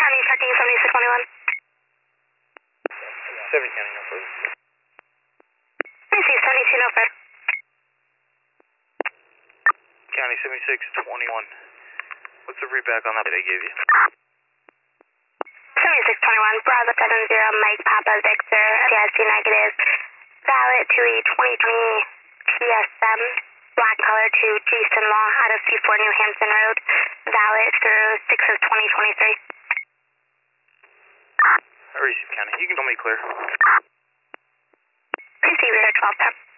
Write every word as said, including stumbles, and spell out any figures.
County, checking seventy-six twenty-one. seventy County, no further. I see seventy-two, no further. County seventy-six twenty-one. What's the readback on that that I gave you? seventy-six twenty-one, Bravo seven zero, Mike Papa Victor, T S C negative, valid to a twenty twenty T S M, black color to Jason Law out of C four New Hampton Road, valid through six of twenty twenty-three. I received County. You can tell me clear. Receive your twelve ten.